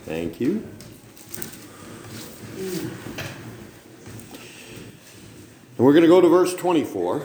Thank you. And we're going to go to verse 24.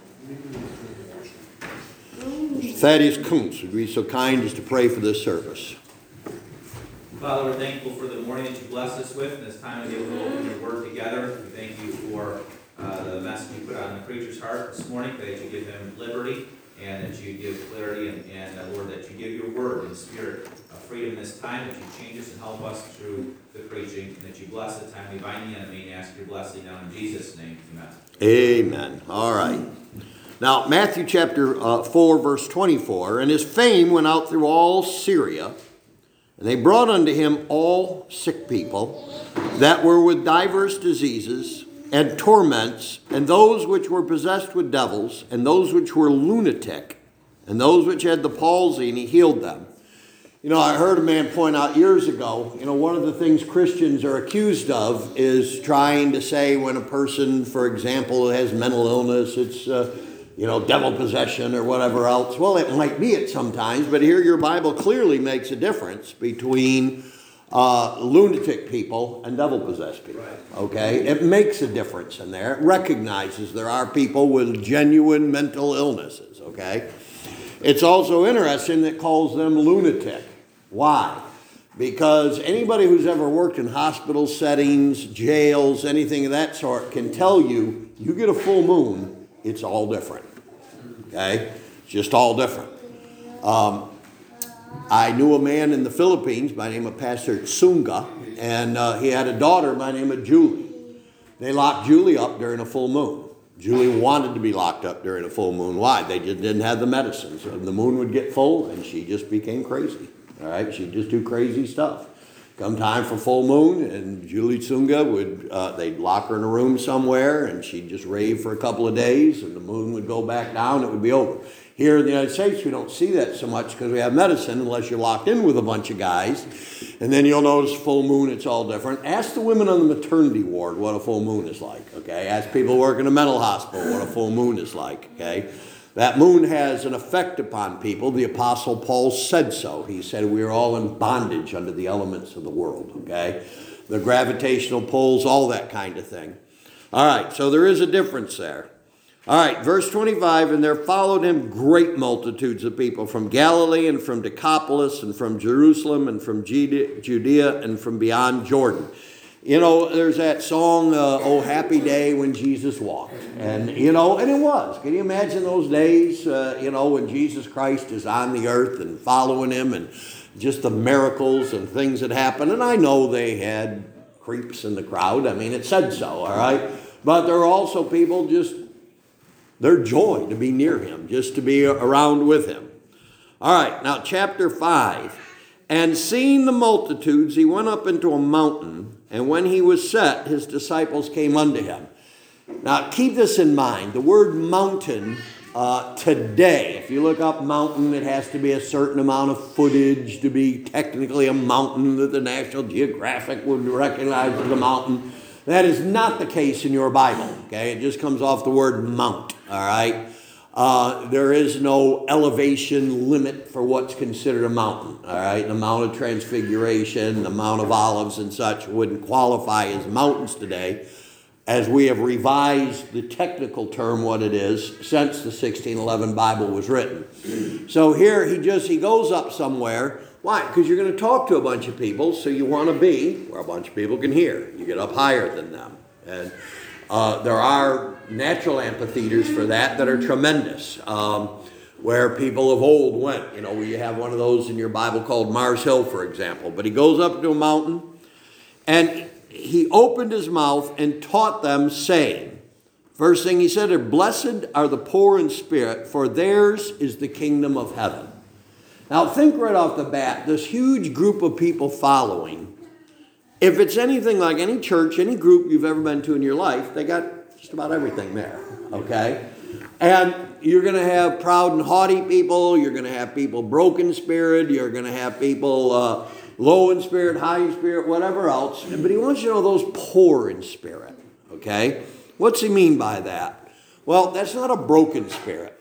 Thaddeus Kuntz would be so kind as to pray for this service. Father, we're thankful for the morning that you blessed us with, and this time to be able to open your word together. We thank you for the message you put on the preacher's heart this morning, that you give him liberty, and that you give clarity, and Lord, that you give your word and spirit freedom this time, that you change us and help us through the preaching, and that you bless the time we bind the enemy and ask your blessing now in Jesus' name. Amen. Amen. All right. Now, Matthew chapter 4, verse 24, and his fame went out through all Syria, and they brought unto him all sick people that were with divers diseases and torments, and those which were possessed with devils, and those which were lunatic, and those which had the palsy, and he healed them. You know, I heard a man point out years ago, one of the things Christians are accused of is trying to say when a person, for example, has mental illness, it's, devil possession or whatever else. Well, it might be it sometimes, but here your Bible clearly makes a difference between lunatic people and devil-possessed people, okay? It makes a difference in there. It recognizes there are people with genuine mental illnesses, okay? It's also interesting that it calls them lunatic. Why? Because anybody who's ever worked in hospital settings, jails, anything of that sort can tell you, you get a full moon, it's all different, okay? It's just all different. I knew a man in the Philippines by the name of Pastor Tsunga, and he had a daughter by the name of Julie. They locked Julie up during a full moon. Julie wanted to be locked up during a full moon. Why? They just didn't have the medicine. So the moon would get full, and she just became crazy. All right? She'd just do crazy stuff. Come time for full moon, and Julie Tsunga they'd lock her in a room somewhere, and she'd just rave for a couple of days, and the moon would go back down, it would be over. Here in the United States, we don't see that so much because we have medicine, unless you're locked in with a bunch of guys. And then you'll notice full moon, it's all different. Ask the women on the maternity ward what a full moon is like, okay? Ask people who work in a mental hospital what a full moon is like, okay? That moon has an effect upon people. The Apostle Paul said so. He said we are all in bondage under the elements of the world, okay? The gravitational pulls, all that kind of thing. All right, so there is a difference there. All right, verse 25, and there followed him great multitudes of people from Galilee and from Decapolis and from Jerusalem and from Judea and from beyond Jordan. There's that song, Oh Happy Day When Jesus Walked. And it was. Can you imagine those days, when Jesus Christ is on the earth and following him and just the miracles and things that happened. And I know they had creeps in the crowd. I mean, it said so, all right? But there are also people their joy to be near him, just to be around with him. All right, now chapter 5. And seeing the multitudes, he went up into a mountain, and when he was set, his disciples came unto him. Now keep this in mind. The word mountain today, if you look up mountain, it has to be a certain amount of footage to be technically a mountain that the National Geographic would recognize as a mountain. That is not the case in your Bible, okay? It just comes off the word mount, all right? There is no elevation limit for what's considered a mountain, all right? The Mount of Transfiguration, the Mount of Olives and such wouldn't qualify as mountains today, as we have revised the technical term what it is since the 1611 Bible was written. So here he goes up somewhere. Why? Because you're going to talk to a bunch of people, so you want to be where a bunch of people can hear. You get up higher than them. And there are natural amphitheaters for that are tremendous, where people of old went. You have one of those in your Bible called Mars Hill, for example. But he goes up to a mountain, and he opened his mouth and taught them, saying, first thing he said, blessed are the poor in spirit, for theirs is the kingdom of heaven. Now think right off the bat, this huge group of people following, if it's anything like any church, any group you've ever been to in your life, they got just about everything there, okay? And you're going to have proud and haughty people, you're going to have people broken in spirit, you're going to have people low in spirit, high in spirit, whatever else. But he wants you to know those poor in spirit, okay? What's he mean by that? Well, that's not a broken spirit.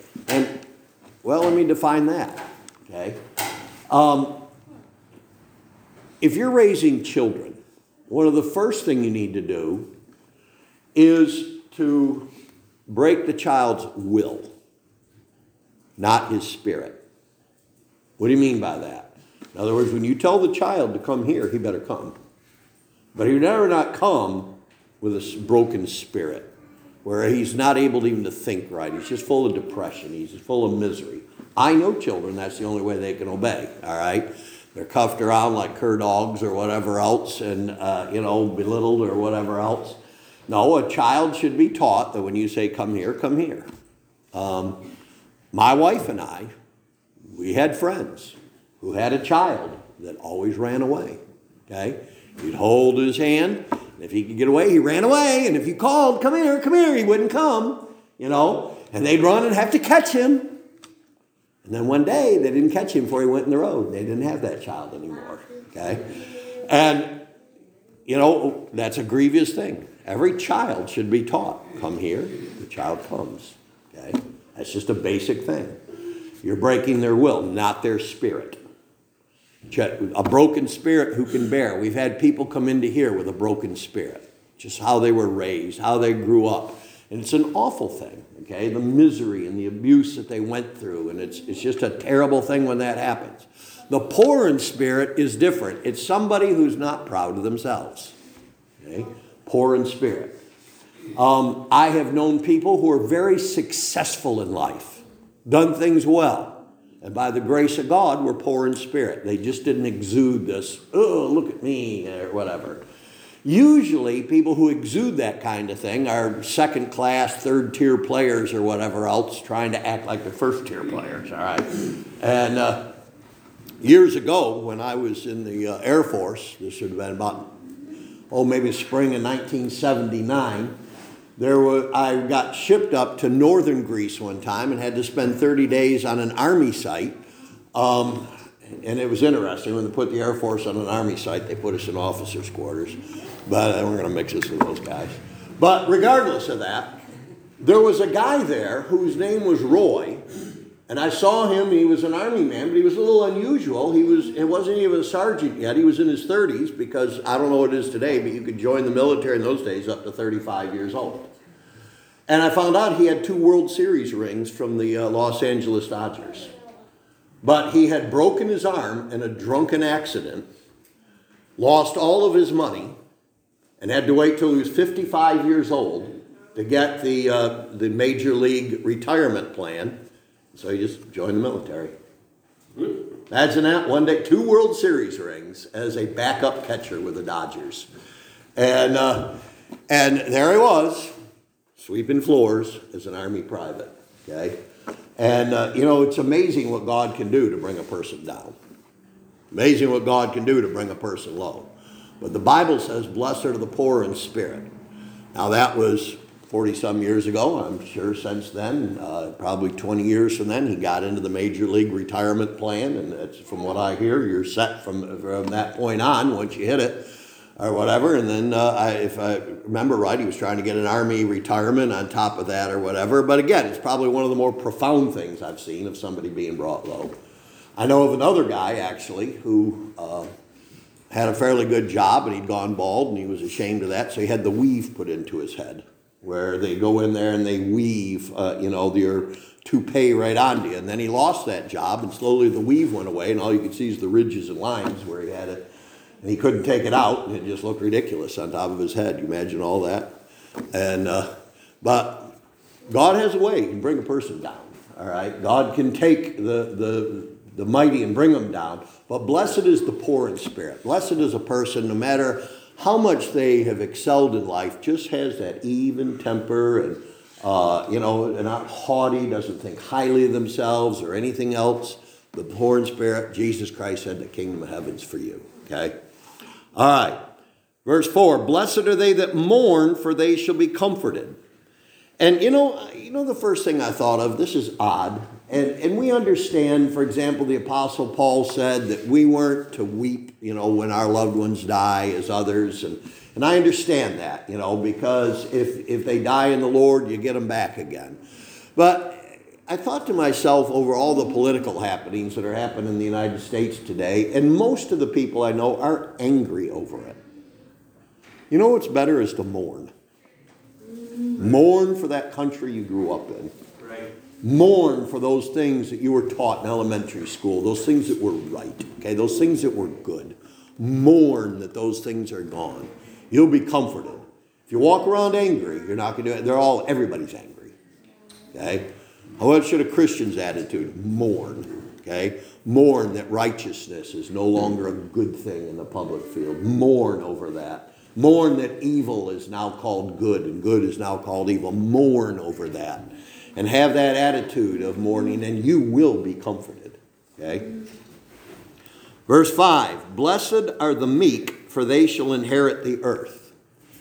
And well, let me define that, okay? if you're raising children, one of the first things you need to do is to break the child's will, not his spirit. What do you mean by that? In other words, when you tell the child to come here, he better come. But he better not come with a broken spirit, where he's not able even to think right. He's just full of depression. He's just full of misery. I know children, that's the only way they can obey, all right? They're cuffed around like cur dogs or whatever else and, belittled or whatever else. No, a child should be taught that when you say, come here, come here. My wife and I, we had friends who had a child that always ran away, okay? You'd hold his hand, and if he could get away, he ran away, and if you called, come here, he wouldn't come, and they'd run and have to catch him. And then one day, they didn't catch him before he went in the road. They didn't have that child anymore, okay? And, that's a grievous thing. Every child should be taught, come here, the child comes, okay? That's just a basic thing. You're breaking their will, not their spirit. A broken spirit who can bear. We've had people come into here with a broken spirit. Just how they were raised, how they grew up. And it's an awful thing, okay? The misery and the abuse that they went through. And it's just a terrible thing when that happens. The poor in spirit is different. It's somebody who's not proud of themselves, okay? Poor in spirit. I have known people who are very successful in life, done things well. And by the grace of God, were poor in spirit. They just didn't exude this, oh, look at me, or whatever. Usually, people who exude that kind of thing are second-class, third-tier players or whatever else, trying to act like the first-tier players, all right? And years ago, when I was in the Air Force, this would have been about, maybe spring of 1979, I got shipped up to northern Greece one time and had to spend 30 days on an army site. And it was interesting. When they put the Air Force on an army site, they put us in officers' quarters. But we're going to mix us with those guys. But regardless of that, there was a guy there whose name was Roy. And I saw him. He was an army man, but he was a little unusual. It wasn't even a sergeant yet. He was in his 30s because I don't know what it is today, but you could join the military in those days up to 35 years old. And I found out he had 2 World Series rings from the Los Angeles Dodgers. But he had broken his arm in a drunken accident, lost all of his money, and had to wait till he was 55 years old to get the Major League retirement plan. So he just joined the military. Imagine that, one day, 2 World Series rings as a backup catcher with the Dodgers. And there he was, sweeping floors as an Army private, okay? And, it's amazing what God can do to bring a person down. Amazing what God can do to bring a person low. But the Bible says, blessed are the poor in spirit. Now, that was 40-some years ago. I'm sure since then, probably 20 years from then, he got into the Major League retirement plan. And that's, from what I hear, you're set from that point on once you hit it. Or whatever, and then if I remember right, he was trying to get an Army retirement on top of that or whatever. But again, it's probably one of the more profound things I've seen of somebody being brought low. I know of another guy, actually, who had a fairly good job, and he'd gone bald, and he was ashamed of that, so he had the weave put into his head, where they go in there and they weave, your toupee right onto you. And then he lost that job, and slowly the weave went away, and all you could see is the ridges and lines where he had it. And he couldn't take it out, and it just looked ridiculous on top of his head. You imagine all that? And but God has a way. He can bring a person down, all right? God can take the mighty and bring them down. But blessed is the poor in spirit. Blessed is a person, no matter how much they have excelled in life, just has that even temper and, they're not haughty, doesn't think highly of themselves or anything else. The poor in spirit, Jesus Christ said, the kingdom of heaven's for you, okay? All right, verse 4, blessed are they that mourn, for they shall be comforted. And the first thing I thought of, this is odd, and we understand, for example, the Apostle Paul said that we weren't to weep, when our loved ones die as others, and I understand that, because if they die in the Lord, you get them back again. But I thought to myself over all the political happenings that are happening in the United States today, and most of the people I know are angry over it. You know what's better is to mourn. Mourn for that country you grew up in. Right. Mourn for those things that you were taught in elementary school, those things that were right, okay, those things that were good. Mourn that those things are gone. You'll be comforted. If you walk around angry, you're not going to do it. Everybody's angry, okay? What should a Christian's attitude? Mourn, okay? Mourn that righteousness is no longer a good thing in the public field. Mourn over that. Mourn that evil is now called good and good is now called evil. Mourn over that. And have that attitude of mourning, and you will be comforted, okay? Verse 5, blessed are the meek, for they shall inherit the earth.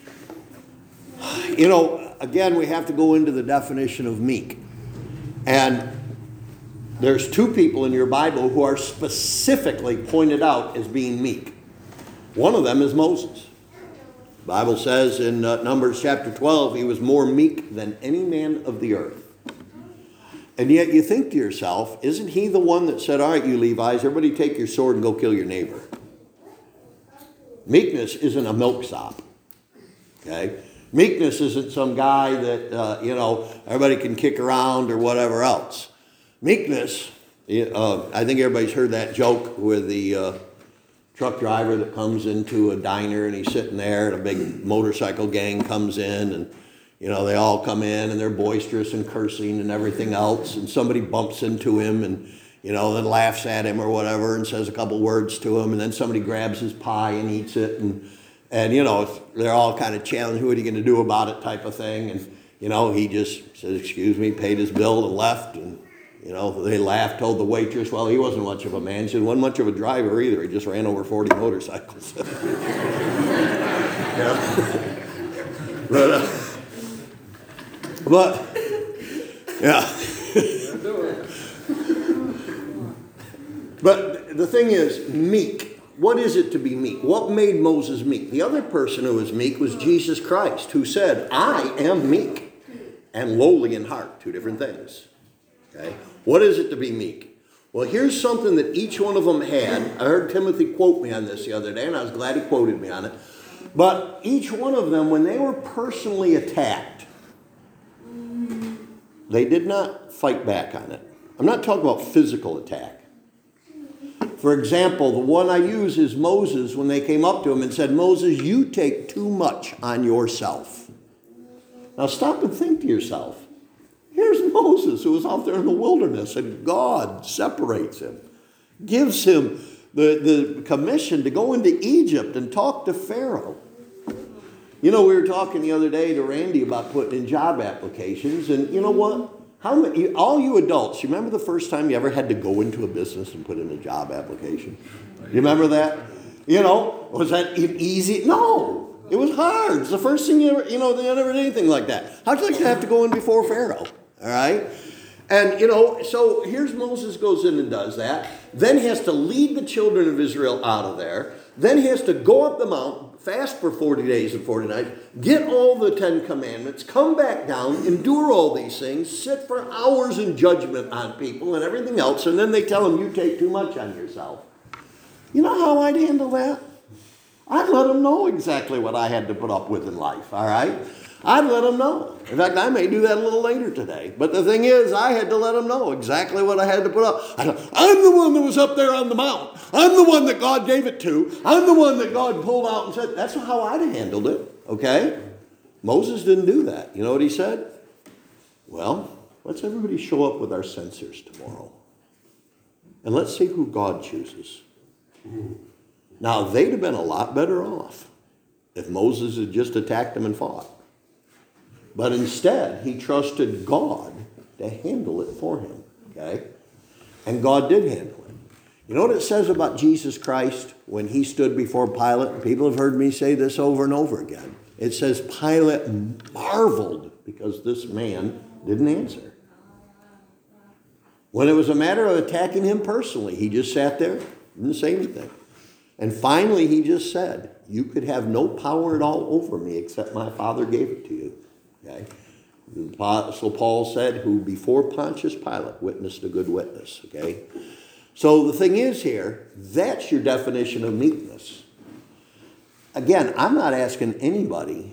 You know, again, we have to go into the definition of meek. And there's two people in your Bible who are specifically pointed out as being meek. One of them is Moses. The Bible says in Numbers chapter 12, he was more meek than any man of the earth. And yet you think to yourself, isn't he the one that said, all right, you Levites, everybody take your sword and go kill your neighbor? Meekness isn't a milksop, okay? Meekness isn't some guy that, everybody can kick around or whatever else. Meekness, I think everybody's heard that joke with the truck driver that comes into a diner and he's sitting there and a big motorcycle gang comes in and, they all come in and they're boisterous and cursing and everything else, and somebody bumps into him and, then laughs at him or whatever and says a couple words to him, and then somebody grabs his pie and eats it, and they're all kind of challenged, what are you going to do about it type of thing, and, he just said, excuse me, paid his bill and left, and, they laughed, told the waitress, well, he wasn't much of a man, she wasn't much of a driver either, he just ran over 40 motorcycles. But, yeah. But the thing is, meek. What is it to be meek? What made Moses meek? The other person who was meek was Jesus Christ, who said, I am meek and lowly in heart. Two different things. Okay? What is it to be meek? Well, here's something that each one of them had. I heard Timothy quote me on this the other day, and I was glad he quoted me on it. But each one of them, when they were personally attacked, they did not fight back on it. I'm not talking about physical attack. For example, the one I use is Moses when they came up to him and said, Moses, you take too much on yourself. Now stop and think to yourself. Here's Moses who was out there in the wilderness, and God separates him, gives him the commission to go into Egypt and talk to Pharaoh. We were talking the other day to Randy about putting in job applications, and you know what? All you adults, you remember the first time you ever had to go into a business and put in a job application? You remember that? Was that easy? No, it was hard. It's the first thing you ever, they never did anything like that. How'd you like to have to go in before Pharaoh? All right? And, so here's Moses goes in and does that. Then he has to lead the children of Israel out of there. Then he has to go up the mountain, fast for 40 days and 40 nights, get all the 10 commandments, come back down, endure all these things, sit for hours in judgment on people and everything else, and then they tell him, you take too much on yourself. You know how I'd handle that? I'd let them know exactly what I had to put up with in life, all right? I'd let them know. In fact, I may do that a little later today. But the thing is, I had to let them know exactly what I had to put up. I'm the one that was up there on the mount. I'm the one that God gave it to. I'm the one that God pulled out and said, that's how I'd have handled it, okay? Moses didn't do that. You know what he said? Well, let's everybody show up with our censers tomorrow. And let's see who God chooses. Now, they'd have been a lot better off if Moses had just attacked them and fought. But instead, he trusted God to handle it for him, okay? And God did handle it. You know what it says about Jesus Christ when he stood before Pilate? People have heard me say this over and over again. It says Pilate marveled because this man didn't answer. When it was a matter of attacking him personally, he just sat there, didn't say anything. And finally, he just said, you could have no power at all over me except my Father gave it to you. Okay? The Apostle Paul said, who before Pontius Pilate witnessed a good witness, okay? So the thing is here, that's your definition of meekness. Again, I'm not asking anybody,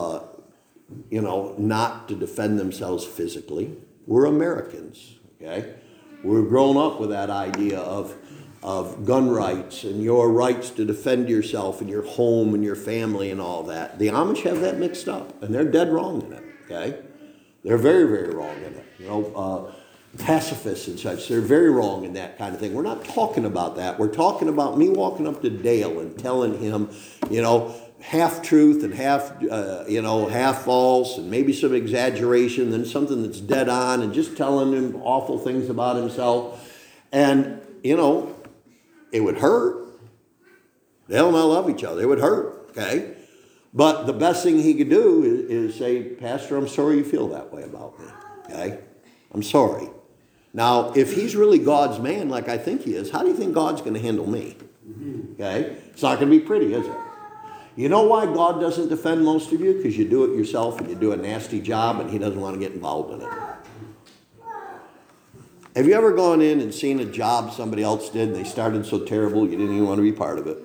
not to defend themselves physically. We're Americans, okay? We're grown up with that idea of gun rights and your rights to defend yourself and your home and your family and all that. The Amish have that mixed up, and they're dead wrong in it, okay? They're very, very wrong in it. Pacifists and such, they're very wrong in that kind of thing. We're not talking about that. We're talking about me walking up to Dale and telling him, half truth and half false and maybe some exaggeration, then something that's dead on, and just telling him awful things about himself. And, it would hurt. Dale and I love each other. It would hurt, okay? But the best thing he could do is say, Pastor, I'm sorry you feel that way about me, okay? I'm sorry. Now, if he's really God's man, like I think he is, how do you think God's going to handle me? Okay? It's not going to be pretty, is it? You know why God doesn't defend most of you? Because you do it yourself and you do a nasty job and he doesn't want to get involved in it. Have you ever gone in and seen a job somebody else did and they started so terrible you didn't even want to be part of it?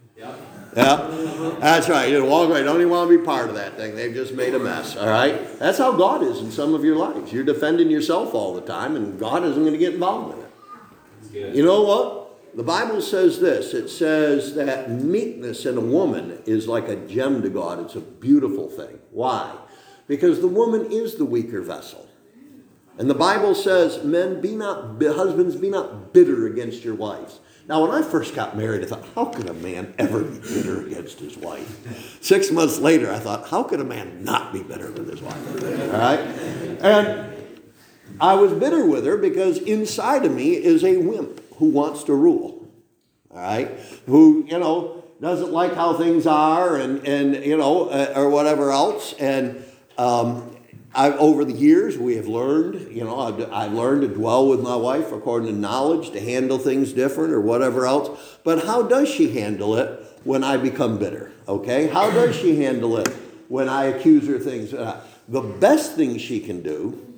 Yeah, that's right. You walk away, don't even want to be part of that thing. They've just made a mess, all right? That's how God is in some of your lives. You're defending yourself all the time, and God isn't going to get involved in it. That's good. You know what? The Bible says this. It says that meekness in a woman is like a gem to God. It's a beautiful thing. Why? Because the woman is the weaker vessel. And the Bible says, husbands, be not bitter against your wives. Now, when I first got married, I thought, how could a man ever be bitter against his wife? 6 months later, I thought, how could a man not be bitter with his wife? All right? And I was bitter with her because inside of me is a wimp who wants to rule. All right? Who, doesn't like how things are and or whatever else. And over the years, we have learned, I've learned to dwell with my wife according to knowledge, to handle things different or whatever else. But how does she handle it when I become bitter? Okay? How does she handle it when I accuse her things? The best thing she can do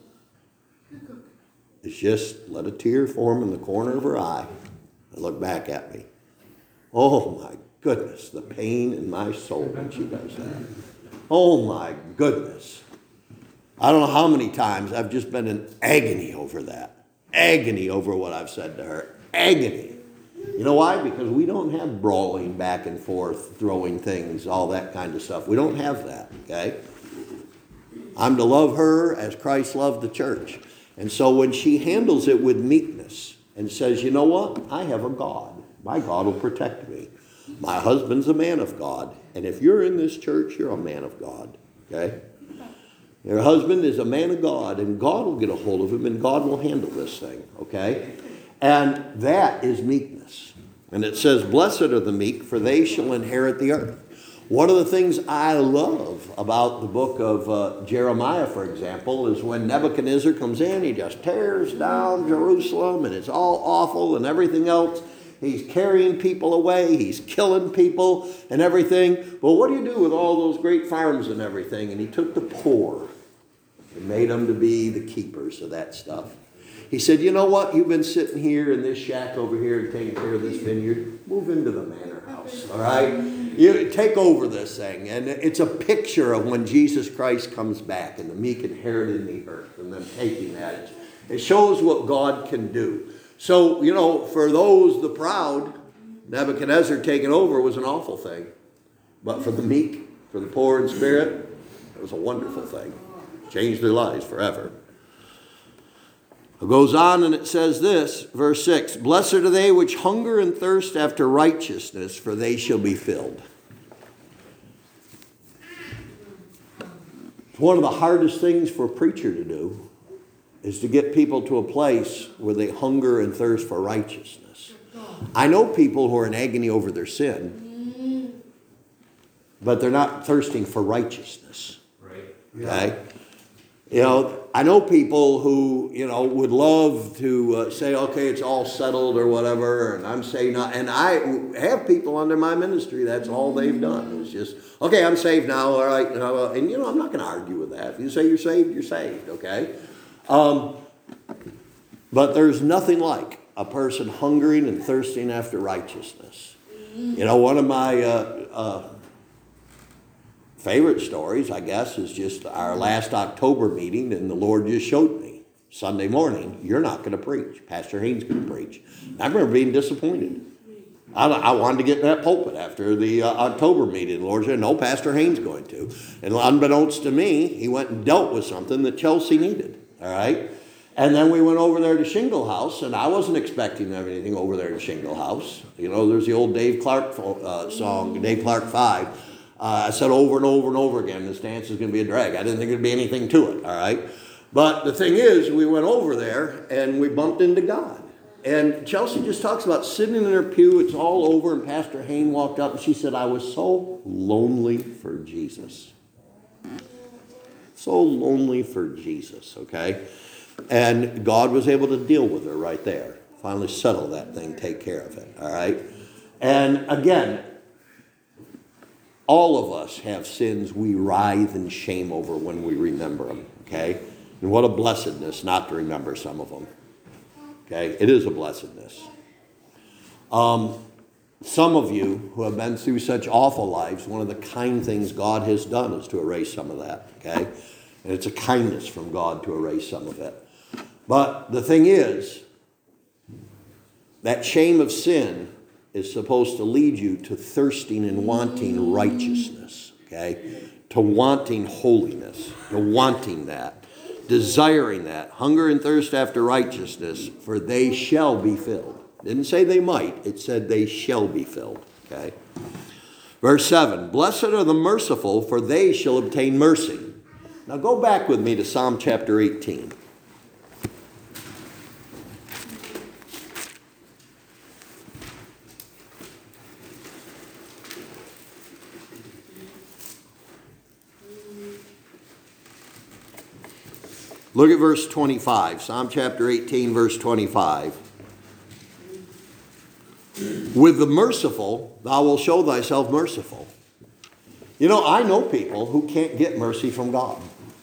is just let a tear form in the corner of her eye and look back at me. Oh my goodness, the pain in my soul when she does that. Oh my goodness. I don't know how many times I've just been in agony over that. Agony over what I've said to her. Agony. You know why? Because we don't have brawling back and forth, throwing things, all that kind of stuff. We don't have that, okay? I'm to love her as Christ loved the church. And so when she handles it with meekness and says, you know what? I have a God. My God will protect me. My husband's a man of God. And if you're in this church, you're a man of God, okay? Your husband is a man of God, and God will get a hold of him, and God will handle this thing, okay? And that is meekness. And it says, blessed are the meek, for they shall inherit the earth. One of the things I love about the book of Jeremiah, for example, is when Nebuchadnezzar comes in, he just tears down Jerusalem, and it's all awful and everything else. He's carrying people away. He's killing people and everything. But what do you do with all those great farms and everything? And he took the poor and made them to be the keepers of that stuff. He said, you know what? You've been sitting here in this shack over here and taking care of this vineyard. Move into the manor house, all right? You take over this thing. And it's a picture of when Jesus Christ comes back and the meek inheriting the earth and them taking that. It shows what God can do. So, for those, the proud, Nebuchadnezzar taking over was an awful thing. But for the meek, for the poor in spirit, it was a wonderful thing. Changed their lives forever. It goes on and it says this, verse 6, blessed are they which hunger and thirst after righteousness, for they shall be filled. It's one of the hardest things for a preacher to do, is to get people to a place where they hunger and thirst for righteousness. I know people who are in agony over their sin, but they're not thirsting for righteousness. Right. Okay? I know people who, would love to say, okay, it's all settled or whatever, and I'm saying not. And I have people under my ministry, that's all they've done. It's just, okay, I'm saved now, all right. And I'm not going to argue with that. If you say you're saved, okay? But there's nothing like a person hungering and thirsting after righteousness. One of my favorite stories, I guess, is just our last October meeting, and the Lord just showed me Sunday morning, you're not going to preach. Pastor Haynes going to preach. I remember being disappointed. I wanted to get in that pulpit after the October meeting. The Lord said, no, Pastor Haynes going to. And unbeknownst to me, he went and dealt with something that Chelsea needed. All right? And then we went over there to Shingle House, and I wasn't expecting anything over there to Shingle House. There's the old Dave Clark song, Dave Clark 5. I said over and over and over again, this dance is going to be a drag. I didn't think there'd be anything to it, all right? But the thing is, we went over there, and we bumped into God. And Chelsea just talks about sitting in her pew, it's all over, and Pastor Hayne walked up, and she said, I was so lonely for Jesus. So lonely for Jesus, okay? And God was able to deal with her right there. Finally settle that thing, take care of it, all right? And again, all of us have sins we writhe in shame over when we remember them, okay? And what a blessedness not to remember some of them, okay? It is a blessedness. Some of you who have been through such awful lives, one of the kind things God has done is to erase some of that, okay? And it's a kindness from God to erase some of it. But the thing is, that shame of sin is supposed to lead you to thirsting and wanting righteousness, okay? To wanting holiness, to wanting that, desiring that, hunger and thirst after righteousness, for they shall be filled. It didn't say they might, it said they shall be filled, okay? Verse 7, blessed are the merciful, for they shall obtain mercy. Now go back with me to Psalm chapter 18. Look at verse 25, Psalm chapter 18, verse 25. With the merciful, thou wilt show thyself merciful. I know people who can't get mercy from God.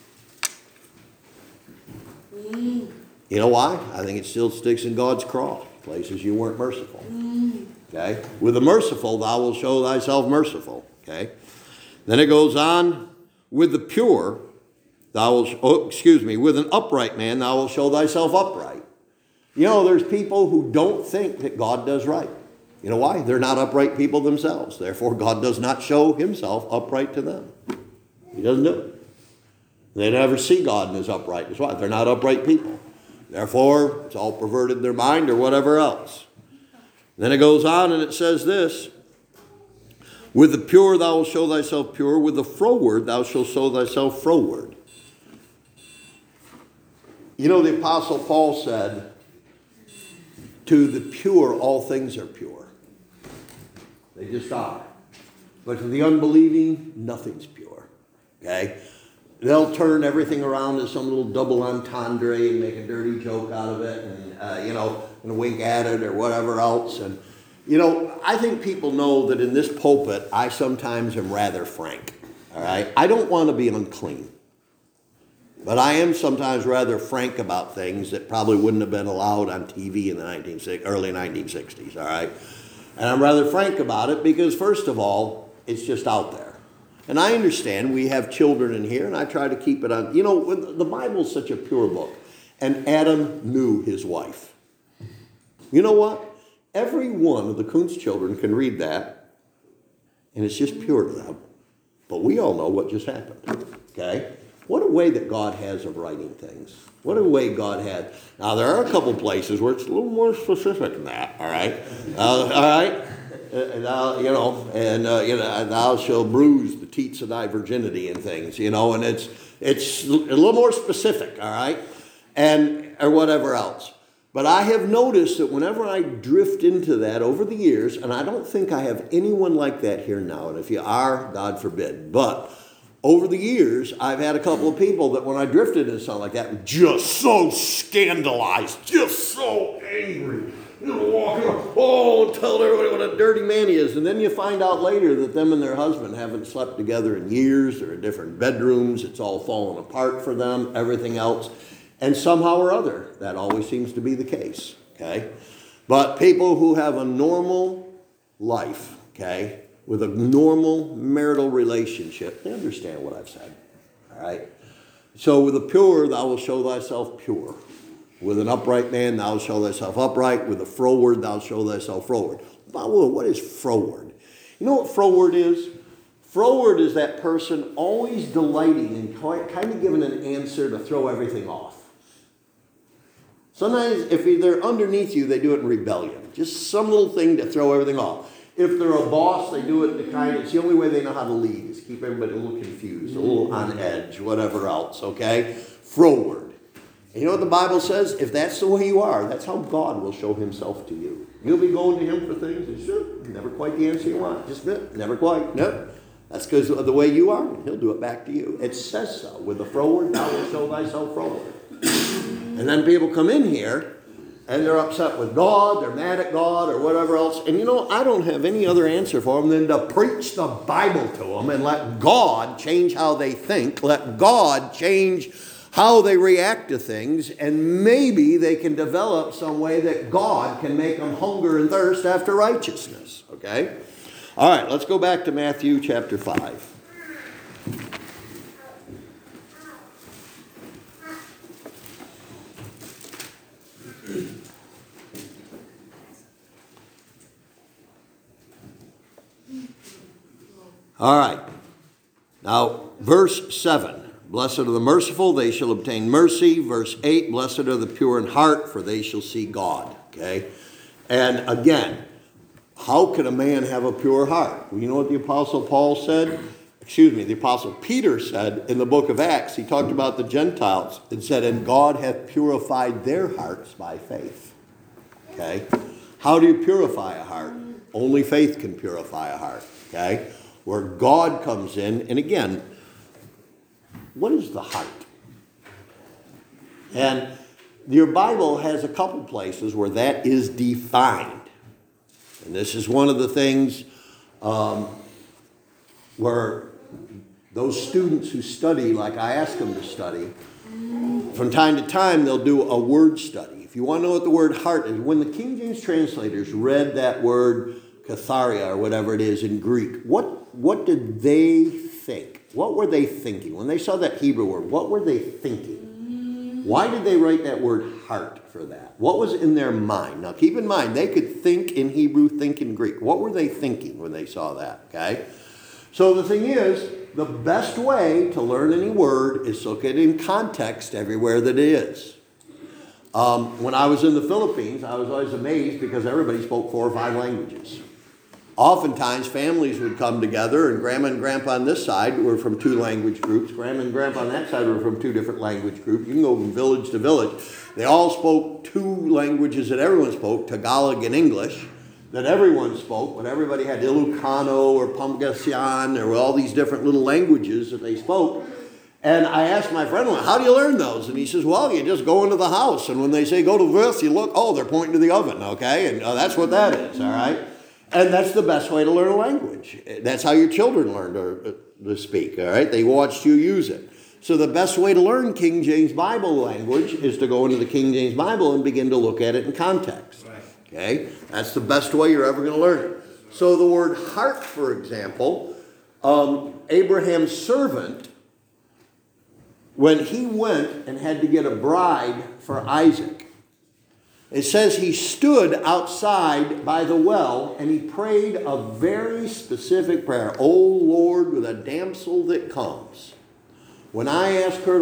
You know why? I think it still sticks in God's craw, places you weren't merciful. Okay? With the merciful, thou wilt show thyself merciful. Okay? Then it goes on, with the pure, with an upright man, thou wilt show thyself upright. There's people who don't think that God does right. You know why? They're not upright people themselves. Therefore, God does not show himself upright to them. He doesn't do it. They never see God in his uprightness. Why? They're not upright people. Therefore, it's all perverted their mind or whatever else. Then it goes on and it says this. With the pure thou wilt show thyself pure. With the froward thou shalt show thyself froward. The Apostle Paul said, to the pure all things are pure. They just are. But to the unbelieving, nothing's pure. Okay? They'll turn everything around to some little double entendre and make a dirty joke out of it and, and wink at it or whatever else. And, I think people know that in this pulpit, I sometimes am rather frank. All right? I don't want to be unclean. But I am sometimes rather frank about things that probably wouldn't have been allowed on TV in the early 1960s, all right? And I'm rather frank about it because, first of all, it's just out there. And I understand we have children in here, and I try to keep it on. The Bible's such a pure book, and Adam knew his wife. You know what? Every one of the Kuntz children can read that, and it's just pure to them. But we all know what just happened, okay? What a way that God has of writing things. What a way God had. Now, there are a couple places where it's a little more specific than that, all right? All right? Thou shalt bruise the teats of thy virginity and things, and it's a little more specific, all right? Or whatever else. But I have noticed that whenever I drift into that over the years, and I don't think I have anyone like that here now, and if you are, God forbid, but over the years, I've had a couple of people that when I drifted into something like that, were just so scandalized, just so angry. Walking around, tell everybody what a dirty man he is. And then you find out later that them and their husband haven't slept together in years. They're in different bedrooms. It's all fallen apart for them, everything else. And somehow or other, that always seems to be the case, okay? But people who have a normal life, okay, with a normal marital relationship, they understand what I've said, all right? So with the pure, thou wilt show thyself pure. With an upright man, thou shalt show thyself upright. With a froward, thou show thyself froward. What is froward? You know what froward is? Froward is that person always delighting in kind of giving an answer to throw everything off. Sometimes if they're underneath you, they do it in rebellion. Just some little thing to throw everything off. If they're a boss, they do it it's the only way they know how to lead, is keep everybody a little confused, a little on edge, whatever else, okay? Froward. And you know what the Bible says? If that's the way you are, that's how God will show himself to you. You'll be going to him for things, and sure, never quite the answer you want. Just never quite. No. That's because of the way you are, and he'll do it back to you. It says so. With the froward, thou wilt show thyself froward. And then people come in here, and they're upset with God, they're mad at God, or whatever else. And I don't have any other answer for them than to preach the Bible to them and let God change how they think. Let God change how they react to things, and maybe they can develop some way that God can make them hunger and thirst after righteousness, okay? All right, let's go back to Matthew chapter 5. All right, now verse 7. Blessed are the merciful, they shall obtain mercy. Verse 8, blessed are the pure in heart, for they shall see God. Okay? And again, how can a man have a pure heart? Well, you know what the Apostle the Apostle Peter said in the book of Acts. He talked about the Gentiles and said, and God hath purified their hearts by faith. Okay? How do you purify a heart? Only faith can purify a heart. Okay? Where God comes in, and again, what is the heart? And your Bible has a couple places where that is defined. And this is one of the things where those students who study, like I ask them to study, from time to time they'll do a word study. If you want to know what the word heart is, when the King James translators read that word katharia or whatever it is in Greek, what did they think? What were they thinking? When they saw that Hebrew word, what were they thinking? Why did they write that word heart for that? What was in their mind? Now keep in mind, they could think in Hebrew, think in Greek. What were they thinking when they saw that? Okay? So the thing is, the best way to learn any word is to look at it in context everywhere that it is. When I was in the Philippines, I was always amazed because everybody spoke 4 or 5 languages. Oftentimes, families would come together, and Grandma and Grandpa on this side were from 2 language groups. Grandma and Grandpa on that side were from 2 different language groups. You can go from village to village. They all spoke 2 languages that everyone spoke, Tagalog and English, that everyone spoke, but everybody had Ilocano or Pangasinan. There were all these different little languages that they spoke. And I asked my friend, how do you learn those? And he says, well, you just go into the house, and when they say go to this, you look, they're pointing to the oven, okay? And that's what that is, all right? And that's the best way to learn a language. That's how your children learn to speak, all right? They watched you use it. So the best way to learn King James Bible language is to go into the King James Bible and begin to look at it in context, okay? That's the best way you're ever going to learn it. So the word heart, for example, Abraham's servant, when he went and had to get a bride for Isaac, it says he stood outside by the well and he prayed a very specific prayer. O Lord, with a damsel that comes, when I ask her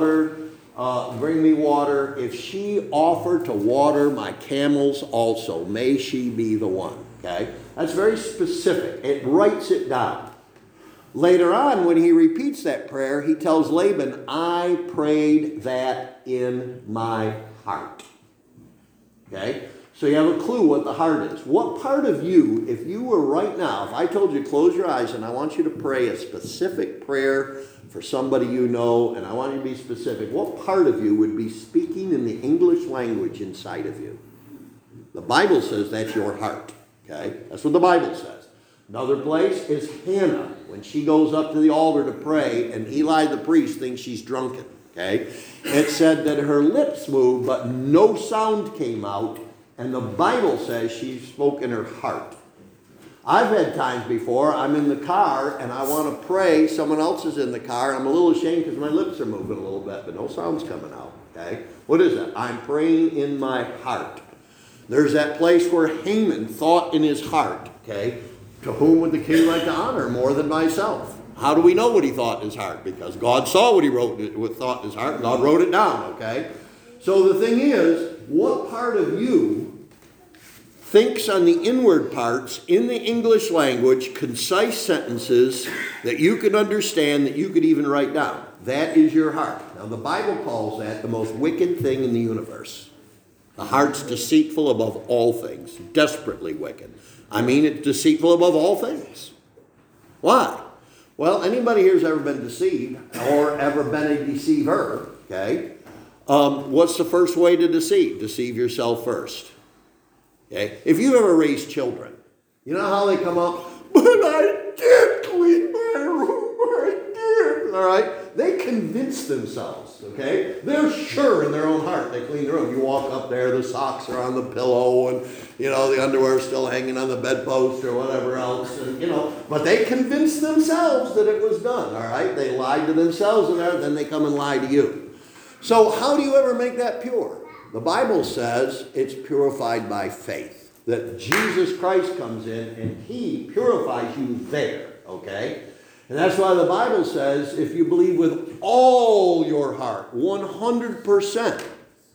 to bring me water, if she offer to water my camels also, may she be the one. Okay? That's very specific. It writes it down. Later on, when he repeats that prayer, he tells Laban, I prayed that in my heart. Okay? So you have a clue what the heart is. What part of you, if you were right now, if I told you close your eyes and I want you to pray a specific prayer for somebody you know, and I want you to be specific, what part of you would be speaking in the English language inside of you? The Bible says that's your heart. Okay? That's what the Bible says. Another place is Hannah, when she goes up to the altar to pray, and Eli the priest thinks she's drunken. Okay? It said that her lips moved, but no sound came out, and the Bible says she spoke in her heart. I've had times before, I'm in the car, and I want to pray, someone else is in the car, and I'm a little ashamed because my lips are moving a little bit, but no sound's coming out. Okay? What is that? I'm praying in my heart. There's that place where Haman thought in his heart, okay, to whom would the king like to honor more than myself? How do we know what he thought in his heart? Because God saw what he thought in his heart, and God wrote it down, okay? So the thing is, what part of you thinks on the inward parts in the English language, concise sentences that you can understand, that you could even write down? That is your heart. Now the Bible calls that the most wicked thing in the universe. The heart's deceitful above all things, desperately wicked. I mean, it's deceitful above all things. Why? Well, anybody here's ever been deceived or ever been a deceiver, okay? What's the first way to deceive? Deceive yourself first. Okay? If you ever raised children, you know how they come up, but I did clean my room, I did. All right? They convince themselves, okay? They're sure in their own heart they clean the room. You walk up there, the socks are on the pillow, and, you know, the underwear is still hanging on the bedpost or whatever else, and, you know, but they convinced themselves that it was done, all right? They lied to themselves, and then they come and lie to you. So how do you ever make that pure? The Bible says it's purified by faith, that Jesus Christ comes in and he purifies you there, okay? And that's why the Bible says if you believe with all your heart, 100%.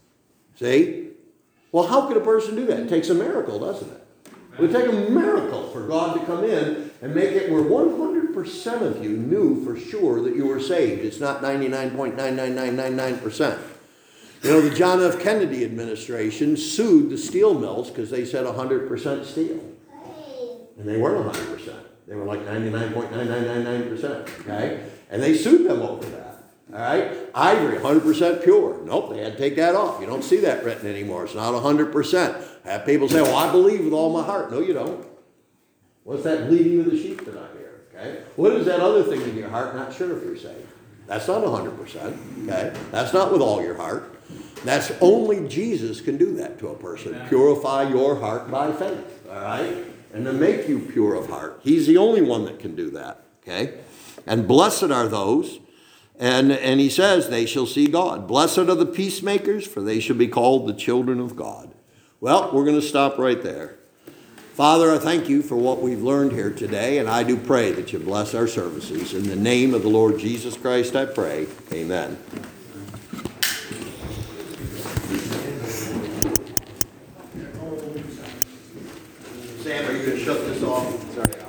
See? Well, how could a person do that? It takes a miracle, doesn't it? It would take a miracle for God to come in and make it where 100% of you knew for sure that you were saved. It's not 99.99999%. You know, the John F. Kennedy administration sued the steel mills because they said 100% steel. And they weren't 100%. They were like 99.9999%, okay? And they sued them over that, all right? Ivory, 100% pure. Nope, they had to take that off. You don't see that written anymore. It's not 100%. I have people say, well, I believe with all my heart. No, you don't. What's that bleating of the sheep that I hear, okay? What is that other thing in your heart? Not sure if you're saved. That's not 100%, okay? That's not with all your heart. That's only Jesus can do that to a person. Amen. Purify your heart by faith, all right? And to make you pure of heart. He's the only one that can do that, okay? And blessed are those, and he says, they shall see God. Blessed are the peacemakers, for they shall be called the children of God. Well, we're going to stop right there. Father, I thank you for what we've learned here today, and I do pray that you bless our services. In the name of the Lord Jesus Christ, I pray. Amen. Sam, are you going to shut this off? Sorry.